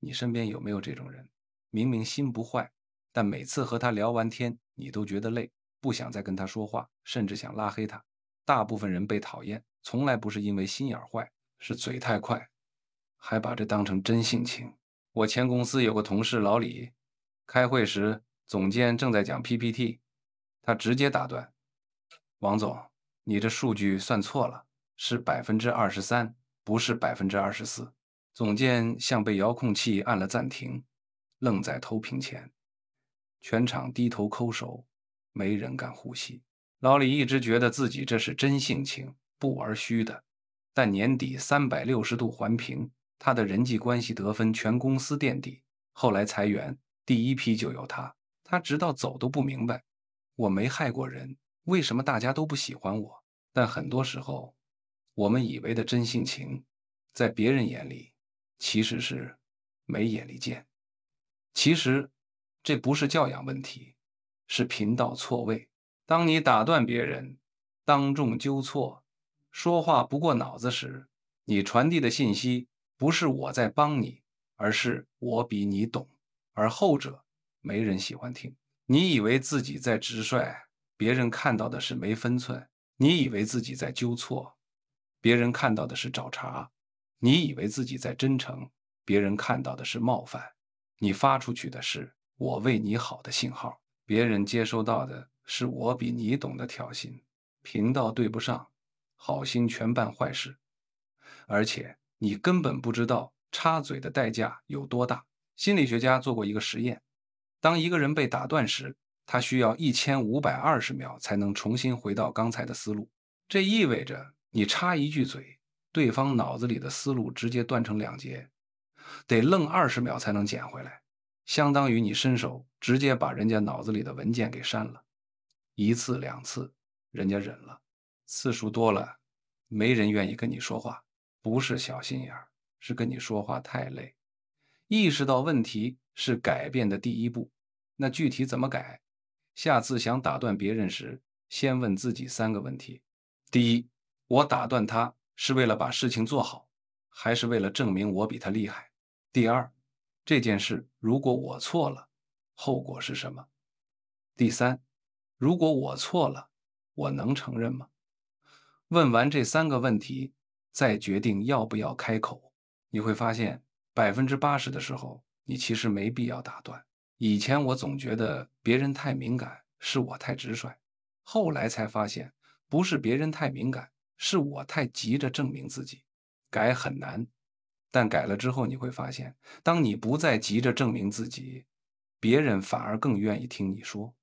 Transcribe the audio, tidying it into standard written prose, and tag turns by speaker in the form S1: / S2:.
S1: 你身边有没有这种人？明明心不坏，但每次和他聊完天，你都觉得累，不想再跟他说话，甚至想拉黑他。大部分人被讨厌，从来不是因为心眼坏，是嘴太快，还把这当成真性情。我前公司有个同事老李，开会时总监正在讲 PPT，他直接打断：“王总，你这数据算错了，是23%，不是24%。”总监像被遥控器按了暂停，愣在投屏前，全场低头抠手，没人敢呼吸。老李一直觉得自己这是真性情，不玩虚的，但年底360度环评，他的人际关系得分全公司垫底，后来裁员，第一批就有他。他直到走都不明白，我没害过人，为什么大家都不喜欢我？但很多时候，我们以为的真性情，在别人眼里其实是没眼力见。其实这不是教养问题，是频道错位。当你打断别人，当众纠错，说话不过脑子时，你传递的信息不是我在帮你，而是我比你懂，而后者没人喜欢听。你以为自己在直率，别人看到的是没分寸；你以为自己在纠错，别人看到的是找茬；你以为自己在真诚，别人看到的是冒犯。你发出去的是我为你好的信号，别人接收到的是我比你懂的挑衅。频道对不上，好心全办坏事，而且你根本不知道插嘴的代价有多大。心理学家做过一个实验，当一个人被打断时，他需要1520秒才能重新回到刚才的思路。这意味着你插一句嘴，对方脑子里的思路直接断成两截，得愣20秒才能捡回来，相当于你伸手直接把人家脑子里的文件给删了。一次两次，人家忍了，次数多了，没人愿意跟你说话。不是小心眼儿，是跟你说话太累。意识到问题是改变的第一步，那具体怎么改？下次想打断别人时，先问自己3个问题：第一，我打断他是为了把事情做好，还是为了证明我比他厉害？第二，这件事如果我错了，后果是什么？第三，如果我错了，我能承认吗？问完这3个问题，再决定要不要开口。你会发现80%的时候，你其实没必要打断。以前我总觉得别人太敏感，是我太直率，后来才发现，不是别人太敏感，是我太急着证明自己。改很难，但改了之后你会发现，当你不再急着证明自己，别人反而更愿意听你说。